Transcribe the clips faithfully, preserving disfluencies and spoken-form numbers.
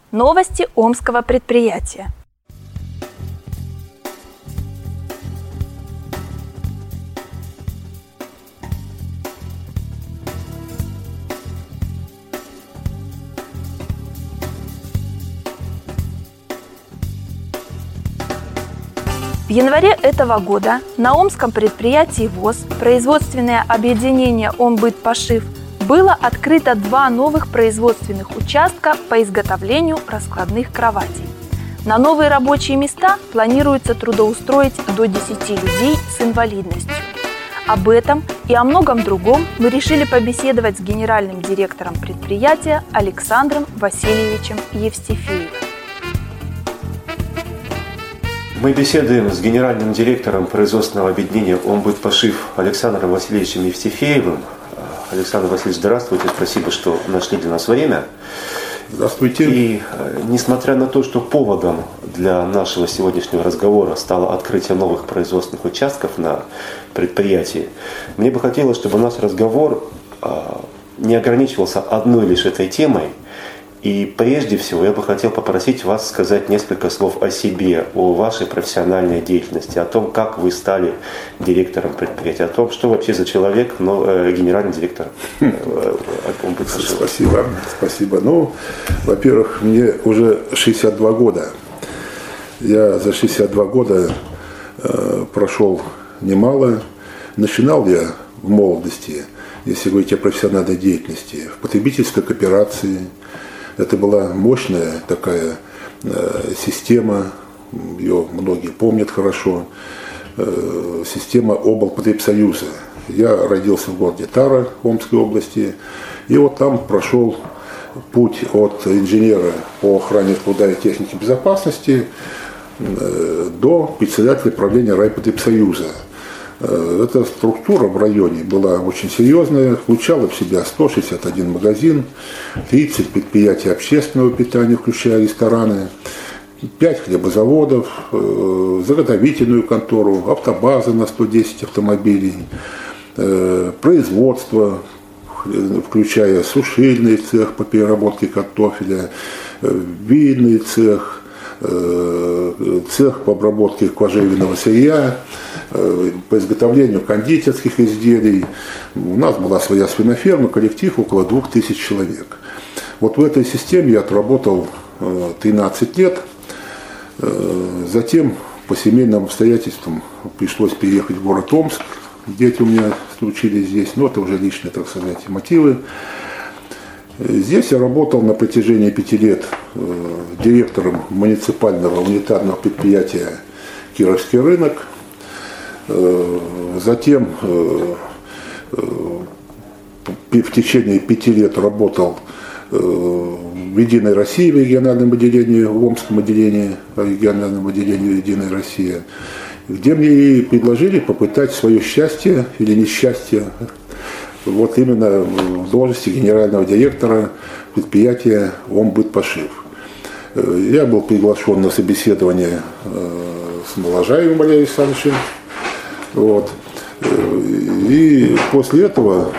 Новости омского предприятия. В январе этого года на омском предприятии ВОС производственное объединение «Омбытпошив» было открыто два новых производственных участка по изготовлению раскладных кроватей. На новые рабочие места планируется трудоустроить до десяти людей с инвалидностью. Об этом и о многом другом мы решили побеседовать с генеральным директором предприятия Александром Васильевичем Евстифеевым. Мы беседуем с генеральным директором производственного объединения «Омбытпошив» Александром Васильевичем Евстифеевым. Александр Васильевич, здравствуйте, спасибо, что нашли для нас время. Здравствуйте. И несмотря на то, что поводом для нашего сегодняшнего разговора стало открытие новых производственных участков на предприятии, мне бы хотелось, чтобы наш разговор не ограничивался одной лишь этой темой. И прежде всего я бы хотел попросить вас сказать несколько слов о себе, о вашей профессиональной деятельности, о том, как вы стали директором предприятия, о том, что вообще за человек, но э, генеральный директор. Спасибо, спасибо. Ну, во-первых, мне уже шестьдесят два года. Я за шестьдесят два года э, прошел немало. Начинал я в молодости, если говорить о профессиональной деятельности, в потребительской кооперации. Это была мощная такая э, система, ее многие помнят хорошо, э, система облпотребсоюза. Я родился в городе Тара Омской области, и вот там прошел путь от инженера по охране труда и технике безопасности э, до председателя правления райпотребсоюза. Эта структура в районе была очень серьезная, включала в себя сто шестьдесят один магазин, тридцать предприятий общественного питания, включая рестораны, пять хлебозаводов, заготовительную контору, автобазы на сто десять автомобилей, производство, включая сушильный цех по переработке картофеля, винный цех, цех по обработке кожевенного сырья, по изготовлению кондитерских изделий. У нас была своя свиноферма, коллектив около двух тысяч человек. Вот в этой системе я отработал тринадцать лет. Затем по семейным обстоятельствам пришлось переехать в город Омск. Дети у меня случились здесь, но это уже личные, так сказать, мотивы. Здесь я работал на протяжении пяти лет директором муниципального унитарного предприятия «Кировский рынок». Затем в течение пяти лет работал в «Единой России» в региональном отделении, в Омском отделении, в региональном отделении «Единой России», где мне и предложили попытать свое счастье или несчастье вот именно в должности генерального директора предприятия «Омбытпошив». Я был приглашен на собеседование с Моложаевым Валерием Александровичем. Вот. И после этого,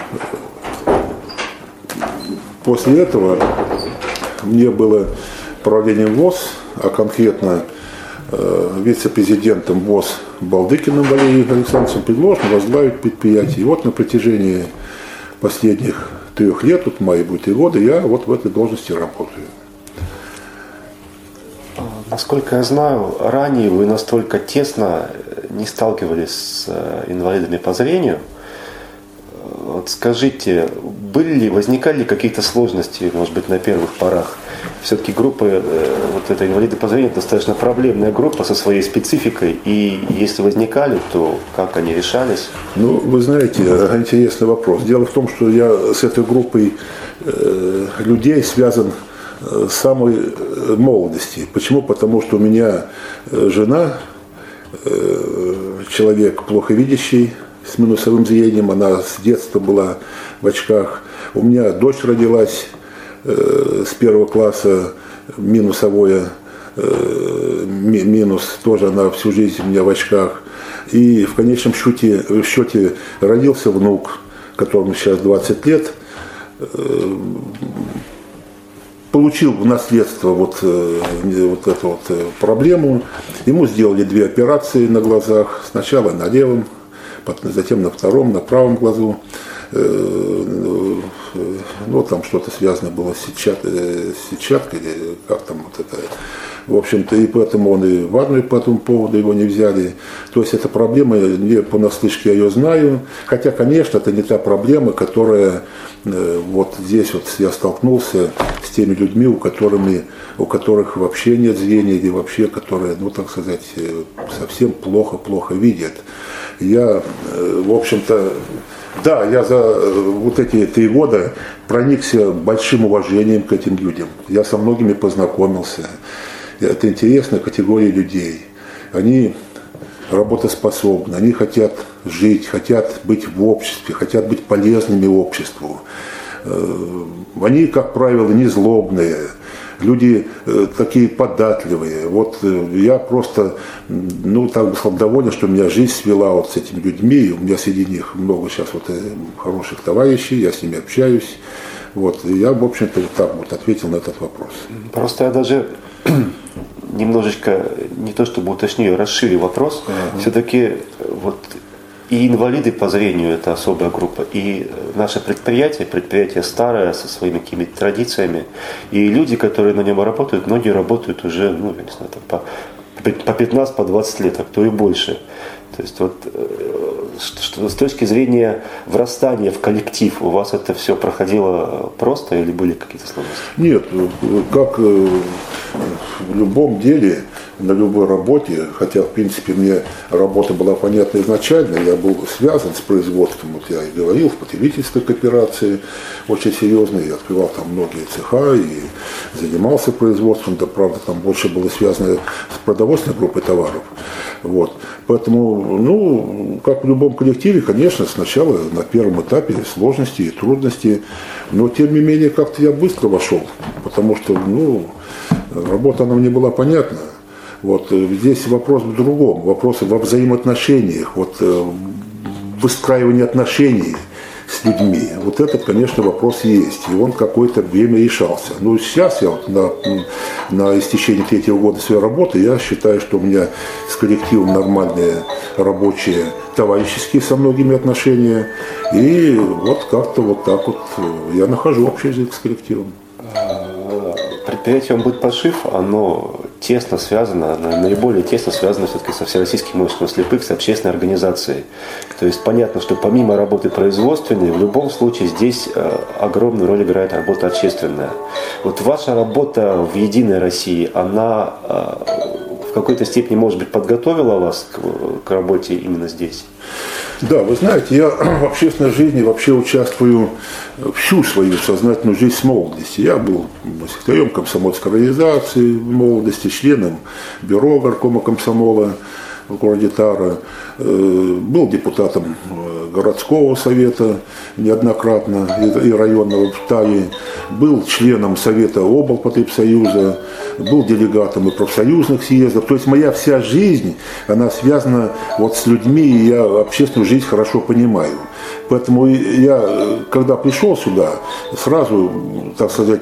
после этого мне было правлением ВОС, а конкретно вице-президентом ВОС Балдыкиным Валерием Александровичем предложено возглавить предприятие. И вот на протяжении последних трех лет, вот в мае будет три года, я вот в этой должности работаю. Насколько я знаю, ранее вы настолько тесно не сталкивались с инвалидами по зрению. Вот скажите, были ли, возникали ли какие-то сложности, может быть, на первых порах? Все-таки группа, вот эта инвалиды по зрению, достаточно проблемная группа со своей спецификой. И если возникали, то как они решались? Ну, вы знаете, интересный вопрос. Дело в том, что я с этой группой э, людей связан с самой молодости. Почему? Потому что у меня жена, э, человек плохо видящий, с минусовым зрением, она с детства была в очках. У меня дочь родилась э, с первого класса, минусовое, э, ми, минус, тоже она всю жизнь у меня в очках. И в конечном счете, в счете родился внук, которому сейчас двадцать лет. Э, получил в наследство вот, вот эту вот проблему. Ему сделали две операции на глазах. Сначала на левом, затем на втором, на правом глазу. Ну, там что-то связано было с сетчаткой, с сетчаткой или как там вот это. В общем-то, и поэтому он и в армию по этому поводу его не взяли. То есть, эта проблема, не понаслышке я ее знаю. Хотя, конечно, это не та проблема, которая вот здесь вот я столкнулся с теми людьми, у, которыми, у которых вообще нет зрения, или вообще, которые, ну, так сказать, совсем плохо-плохо видят. Я, в общем-то, да, я за вот эти три года проникся большим уважением к этим людям. Я со многими познакомился. Это интересная категория людей. Они работоспособны, они хотят жить, хотят быть в обществе, хотят быть полезными обществу. Они, как правило, не злобные. Люди такие податливые. Вот я просто, ну, так бы сказал, доволен, что у меня жизнь свела вот с этими людьми. У меня среди них много сейчас вот хороших товарищей, я с ними общаюсь. Вот, и я, в общем-то, вот так вот ответил на этот вопрос. Просто я даже немножечко, не то чтобы уточню, расширю вопрос. Uh-huh. Все-таки вот и инвалиды по зрению – это особая группа, и наше предприятие, предприятие старое, со своими какими-то традициями, и люди, которые на нем работают, многие работают уже, ну, я не знаю, там, по, по пятнадцать, по двадцать лет, а кто и больше. То есть вот что, с точки зрения врастания в коллектив, у вас это все проходило просто или были какие-то сложности? Нет, как в любом деле, на любой работе, хотя, в принципе, мне работа была понятна изначально, я был связан с производством, вот я и говорил, в потребительской кооперации очень серьезно, я открывал там многие цеха и занимался производством, да, правда, там больше было связано с продовольственной группой товаров. Вот. Поэтому, ну, как в любом коллективе, конечно, сначала на первом этапе сложности и трудности, но, тем не менее, как-то я быстро вошел, потому что, ну, работа она мне была понятна. Вот, здесь вопрос в другом, вопрос во взаимоотношениях, вот, выстраивании отношений с людьми. Вот этот, конечно, вопрос есть, и он какое-то время решался. Но сейчас я вот на, на истечении третьего года своей работы, я считаю, что у меня с коллективом нормальные рабочие, товарищеские со многими отношения, и вот как-то вот так вот я нахожу общий язык с коллективом. Предприятие «ОМБыТПОШИВ», оно тесно связано, наиболее тесно связано все-таки со Всероссийским обществом слепых, с общественной организацией. То есть понятно, что помимо работы производственной, в любом случае здесь огромную роль играет работа общественная. Вот ваша работа в «Единой России», она в какой-то степени, может быть, подготовила вас к, к работе именно здесь? Да, вы знаете, я в общественной жизни вообще участвую всю свою сознательную жизнь с молодости. Я был секретарем комсомольской организации в молодости, членом бюро горкома комсомола в городе Тара, был депутатом городского совета неоднократно и районного в Таре, был членом совета облпотребсоюза, был делегатом и профсоюзных съездов. То есть моя вся жизнь, она связана вот с людьми, и я общественную жизнь хорошо понимаю. Поэтому я, когда пришел сюда, сразу, так сказать,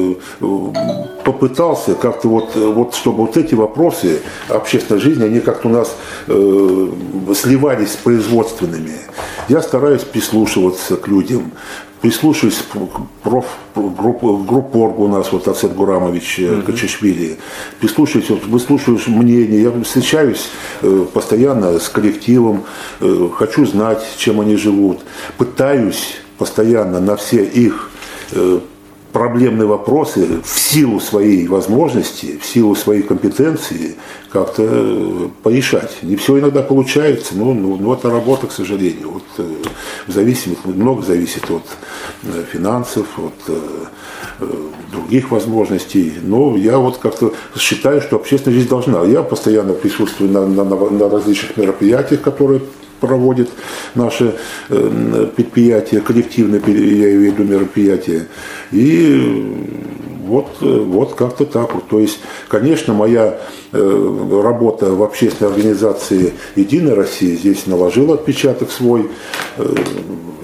попытался как-то вот, вот чтобы вот эти вопросы общественной жизни, они как-то у нас э, сливались с производственными. Я стараюсь прислушиваться к людям, прислушиваюсь к проф, группу, группоргу у нас, вот Ацет Гурамович mm-hmm. Качишвили, прислушиваюсь, вот, выслушиваешь мнение, я встречаюсь э, постоянно с коллективом, э, хочу знать, чем они живут, пытаюсь постоянно на все их э, проблемные вопросы в силу своей возможности, в силу своей компетенции как-то порешать. Не все иногда получается, но, но, но это работа, к сожалению. Вот, э, зависит, много зависит от э, финансов, от э, других возможностей. Но я вот как-то считаю, что общественная жизнь должна. Я постоянно присутствую на, на, на различных мероприятиях, которые проводит наше э, предприятие, коллективное, я имею в виду мероприятие. И вот, вот как-то так вот. То есть, конечно, моя э, работа в общественной организации «Единая Россия» здесь наложила отпечаток свой. Э,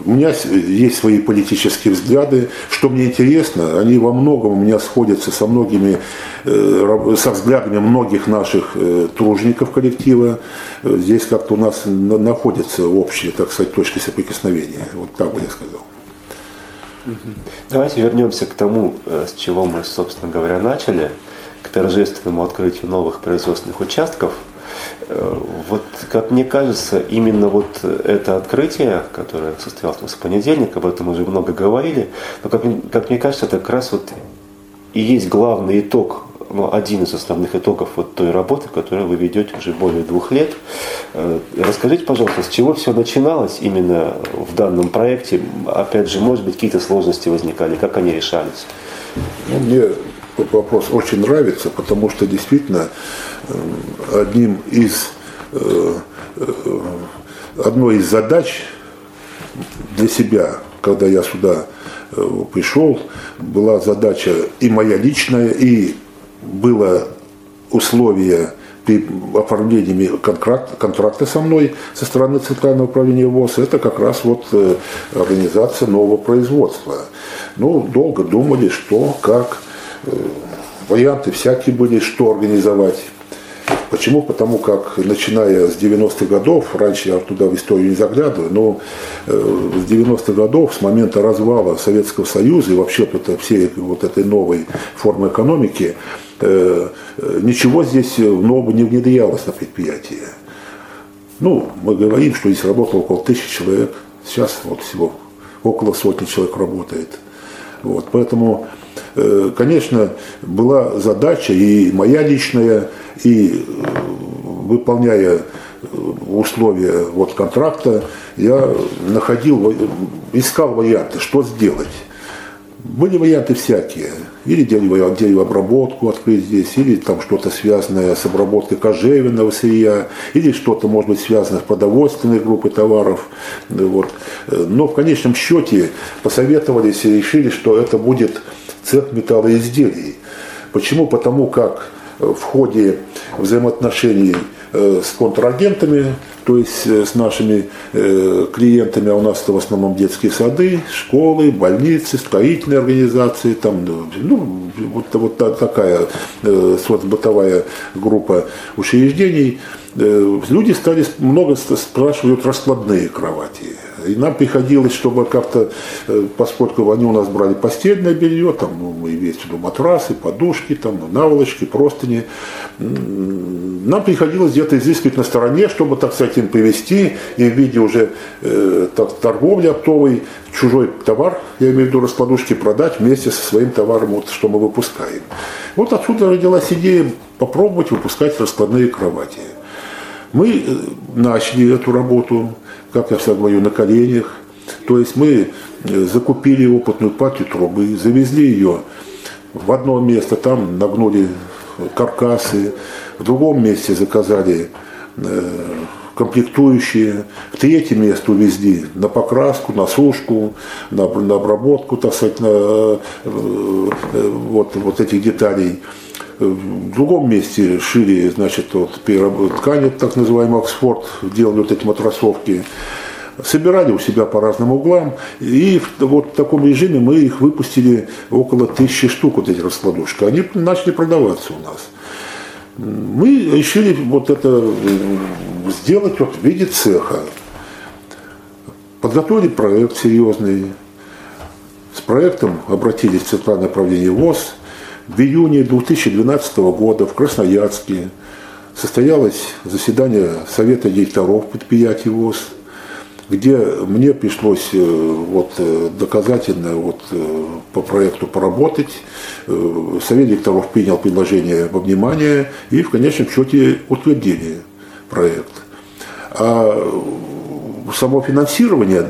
у меня есть свои политические взгляды. Что мне интересно, они во многом у меня сходятся со многими, со взглядами многих наших тружеников коллектива. Здесь как-то у нас находятся общие, так сказать, точки соприкосновения. Вот так бы я сказал. Давайте вернемся к тому, с чего мы, собственно говоря, начали, к торжественному открытию новых производственных участков. Вот, как мне кажется, именно вот это открытие, которое состоялось в понедельник, об этом уже много говорили, но, как, как мне кажется, это как раз вот и есть главный итог, ну, один из основных итогов вот той работы, которую вы ведете уже более двух лет. Расскажите, пожалуйста, с чего все начиналось именно в данном проекте? Опять же, может быть, какие-то сложности возникали, как они решались? Ну, мне вопрос очень нравится, потому что действительно одним из, одной из задач для себя, когда я сюда пришел, была задача и моя личная, и было условие при оформлении контракта, контракта со мной со стороны Центрального управления ВОС, это как раз вот организация нового производства. Ну, долго думали, что, как, варианты всякие были, что организовать. Почему? Потому как, начиная с девяностых годов, раньше я туда в историю не заглядываю, но с девяностых годов, с момента развала Советского Союза и вообще всей вот этой новой формы экономики, ничего здесь нового не внедрялось на предприятии. Ну, мы говорим, что здесь работало около тысячи человек, сейчас вот всего около сотни человек работает. Вот, поэтому, конечно, была задача и моя личная, и выполняя условия вот контракта, я находил, искал варианты, что сделать. Были варианты всякие. Или деревообработку открыть здесь, или там что-то связанное с обработкой кожевенного сырья, или что-то, может быть, связано с продовольственной группой товаров. Вот. Но в конечном счете посоветовались и решили, что это будет цех металлоизделий. Почему? Потому как в ходе взаимоотношений с контрагентами, то есть с нашими клиентами, а у нас это в основном детские сады, школы, больницы, строительные организации, там, ну, вот, вот такая соцбытовая группа учреждений, люди стали много спрашивать раскладные кровати. И нам приходилось, чтобы как-то, поскольку они у нас брали постельное белье, там, ну, мы имеется в виду матрасы, подушки, там, наволочки, простыни, нам приходилось где-то изыскивать на стороне, чтобы, так сказать, им привезти и в виде уже э, так, торговли оптовой чужой товар, я имею в виду раскладушки, продать вместе со своим товаром, вот, что мы выпускаем. Вот отсюда родилась идея попробовать выпускать раскладные кровати. Мы начали эту работу, как я всегда говорю, на коленях. То есть мы закупили опытную партию трубы, завезли ее в одно место, там нагнули каркасы, в другом месте заказали комплектующие, в третье место увезли на покраску, на сушку, на, на обработку, так сказать, на, вот, вот этих деталей. В другом месте шили, значит, вот, ткани, так называемый Оксфорд, делали вот эти матрасовки, собирали у себя по разным углам, и вот в таком режиме мы их выпустили около тысячи штук, вот эти раскладушки. Они начали продаваться у нас. Мы решили вот это сделать вот в виде цеха. Подготовили проект серьезный. С проектом обратились в Центральное управление ВОС. В июне две тысячи двенадцатого года в Красноярске состоялось заседание Совета директоров предприятий ВОС, где мне пришлось вот, доказательно вот, по проекту поработать. Совет директоров принял предложение во внимание и в конечном счете утвердили проект. А само финансирование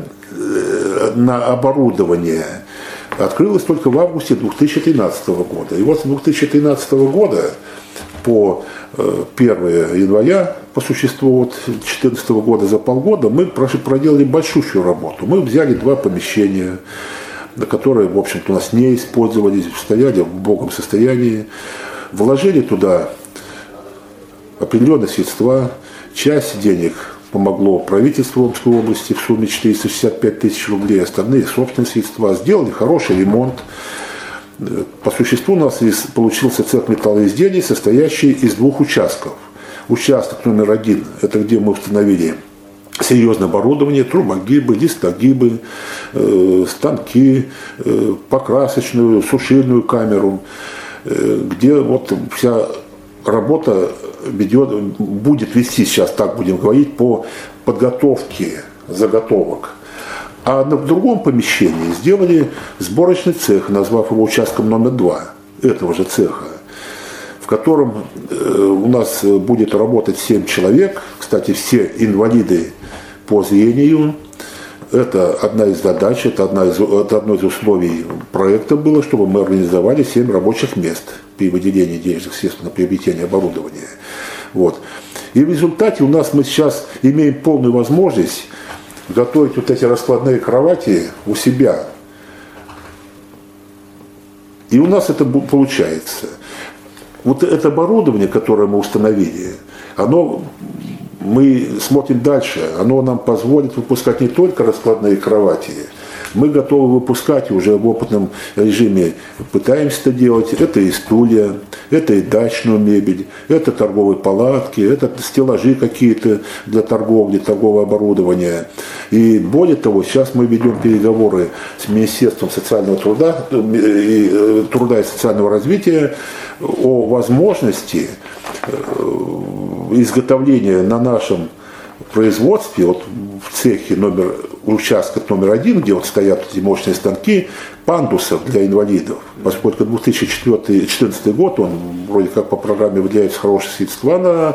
на оборудование открылось только в августе две тысячи тринадцатого года. И вот с две тысячи тринадцатого года по первое января, по существу вот две тысячи четырнадцатого года, за полгода, мы проделали большущую работу. Мы взяли два помещения, которые, в общем-то, у нас не использовались, стояли в убогом состоянии, вложили туда определенные средства, часть денег помогло правительство Омской области в сумме четыреста шестьдесят пять тысяч рублей, остальные собственные средства. Сделали хороший ремонт. По существу у нас получился цех металлоизделий, состоящий из двух участков. Участок номер один – это где мы установили серьезное оборудование, трубогибы, листогибы, э, станки, э, покрасочную, сушильную камеру, э, где вот вся работа ведет, будет вести, сейчас так будем говорить, по подготовке заготовок. А в другом помещении сделали сборочный цех, назвав его участком номер два этого же цеха, в котором у нас будет работать семь человек. Кстати, все инвалиды по зрению. Это одна из задач, это, одна из, это одно из условий проекта было, чтобы мы организовали семь рабочих мест при выделении денежных средств на приобретение оборудования. Вот. И в результате у нас мы сейчас имеем полную возможность готовить вот эти раскладные кровати у себя. И у нас это получается. Вот это оборудование, которое мы установили, оно, мы смотрим дальше, оно нам позволит выпускать не только раскладные кровати, мы готовы выпускать уже в опытном режиме, пытаемся это делать, это и стулья, это и дачную мебель, это торговые палатки, это стеллажи какие-то для торговли, торгового оборудования. И более того, сейчас мы ведем переговоры с Министерством социального труда и, труда и социального развития о возможности изготовления на нашем производстве, вот в цехе номер, участок номер один, где вот стоят эти мощные станки, пандусов для инвалидов, поскольку две тысячи четырнадцатый год, он вроде как по программе выделяется хорошие средства на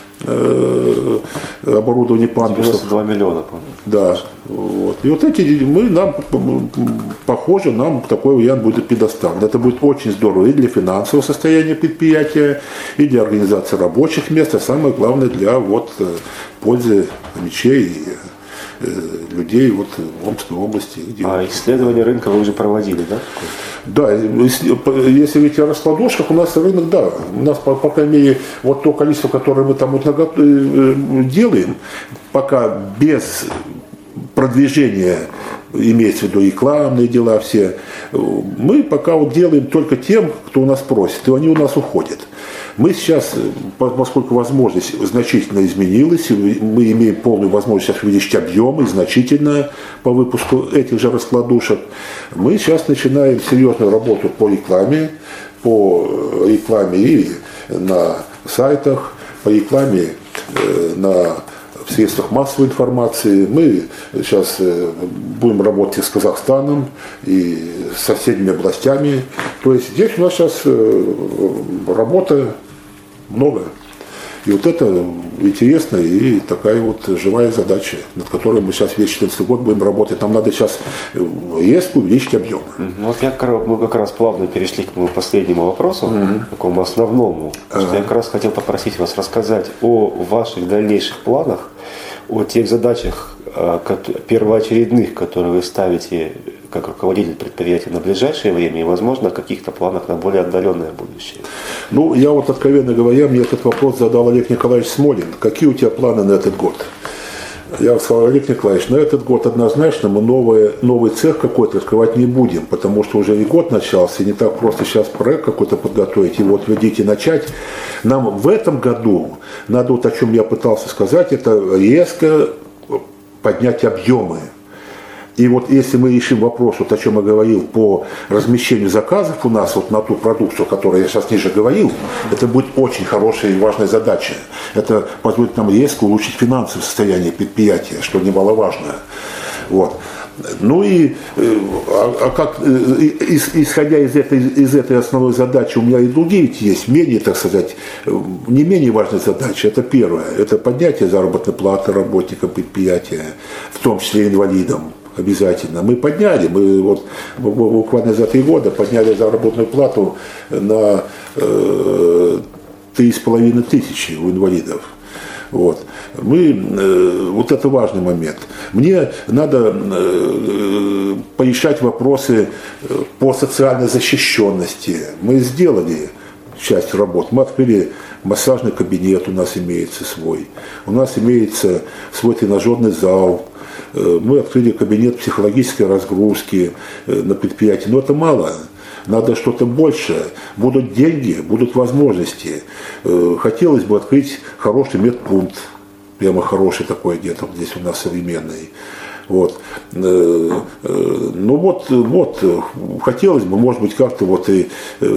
э, оборудование пандусов. девяносто два миллиона, по-моему. Да. Вот. И вот эти, мы, нам, похоже, нам такой вариант будет предоставлен. Это будет очень здорово и для финансового состояния предприятия, и для организации рабочих мест, а самое главное для вот, пользы мечей и людей вот в Омской области. Где... А исследование рынка вы уже проводили, да? Да, если, если говорить о раскладушках, у нас рынок, да, у нас, по, по крайней мере, вот то количество, которое мы там вот делаем, пока без продвижения, имеется в виду рекламные дела все, мы пока вот делаем только тем, кто у нас просит, и они у нас уходят. Мы сейчас, поскольку возможность значительно изменилась, мы имеем полную возможность сейчас увеличить объемы значительно по выпуску этих же раскладушек, мы сейчас начинаем серьезную работу по рекламе, по рекламе и на сайтах, по рекламе на в средствах массовой информации. Мы сейчас будем работать с Казахстаном и с соседними областями. То есть здесь у нас сейчас работа много. И вот это интересно и такая вот живая задача, над которой мы сейчас весь четырнадцатый год будем работать. Нам надо сейчас резко увеличить объем. Вот я, мы как раз плавно перешли к моему последнему вопросу, mm-hmm. такому основному. Uh-huh. Что я как раз хотел попросить вас рассказать о ваших дальнейших планах, о тех задачах первоочередных, которые вы ставите как руководитель предприятия на ближайшее время и, возможно, о каких-то планах на более отдаленное будущее? Ну, я вот, откровенно говоря, мне этот вопрос задал Олег Николаевич Смолин. Какие у тебя планы на этот год? Я сказал: Олег Николаевич, на этот год однозначно мы новый, новый цех какой-то открывать не будем, потому что уже и год начался, и не так просто сейчас проект какой-то подготовить, его отведите и начать. Нам в этом году надо, вот о чем я пытался сказать, это резко поднять объемы. И вот если мы решим вопрос, вот о чем я говорил, по размещению заказов у нас вот на ту продукцию, о которой я сейчас ниже говорил, это будет очень хорошая и важная задача. Это позволит нам резко улучшить финансовое состояние предприятия, что немаловажно. Вот. Ну и а, а как, исходя из этой, из этой основной задачи, у меня и другие ведь есть, менее, так сказать, не менее важная задача. Это первое, это поднятие заработной платы работникам предприятия, в том числе инвалидам. Обязательно. Мы подняли, мы вот буквально за три года подняли заработную плату на э, три с половиной тысячи у инвалидов. Вот. Мы, э, вот это важный момент. Мне надо э, порешать вопросы по социальной защищенности. Мы сделали часть работ. Мы открыли массажный кабинет, у нас имеется свой. У нас имеется свой тренажерный зал. Мы открыли кабинет психологической разгрузки на предприятии. Но это мало. Надо что-то больше. Будут деньги, будут возможности. Хотелось бы открыть хороший медпункт. Прямо хороший такой где-то здесь у нас современный. Вот. Ну вот, вот, хотелось бы, может быть, как-то вот и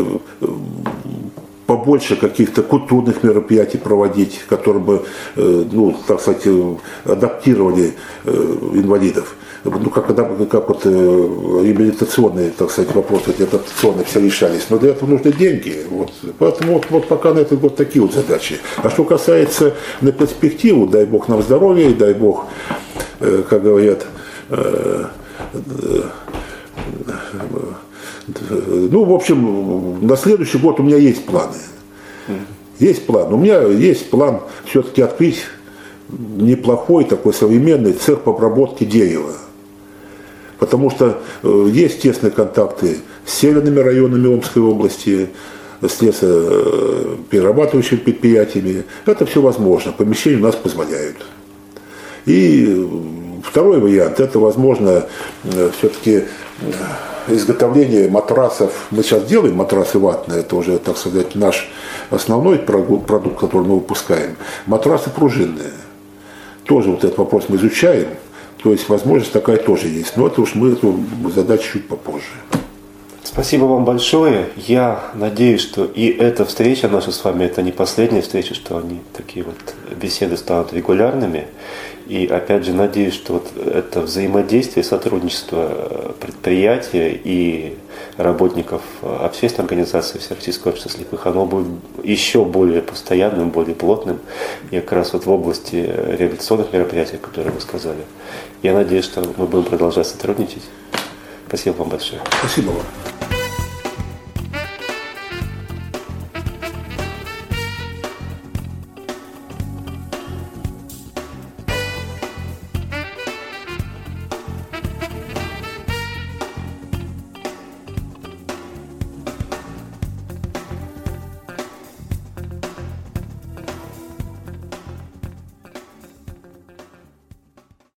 побольше каких-то культурных мероприятий проводить, которые бы, ну, так сказать, адаптировали инвалидов. Ну, как, как вот реабилитационные, так сказать, вопросы, адаптационные все решались. Но для этого нужны деньги. Вот. Поэтому вот, вот пока на это вот такие вот задачи. А что касается на перспективу, дай бог нам здоровья, дай бог, как говорят, ну, в общем, на следующий год у меня есть планы. Есть план. У меня есть план все-таки открыть неплохой такой современный цех по обработке дерева. Потому что есть тесные контакты с северными районами Омской области, с лесоперерабатывающими предприятиями. Это все возможно. Помещения у нас позволяют. И второй вариант, это, возможно, все-таки изготовление матрасов. Мы сейчас делаем матрасы ватные, это уже, так сказать, наш основной продукт, который мы выпускаем. Матрасы пружинные. Тоже вот этот вопрос мы изучаем. То есть возможность такая тоже есть. Но это уж мы эту задачу чуть попозже. Спасибо вам большое. Я надеюсь, что и эта встреча наша с вами, это не последняя встреча, что они такие вот беседы станут регулярными. И опять же надеюсь, что вот это взаимодействие, сотрудничество предприятия и работников общественной организации Всероссийского общества слепых, оно будет еще более постоянным, более плотным. И как раз вот в области реабилитационных мероприятий, которые вы сказали. Я надеюсь, что мы будем продолжать сотрудничать. Спасибо вам большое. Спасибо вам.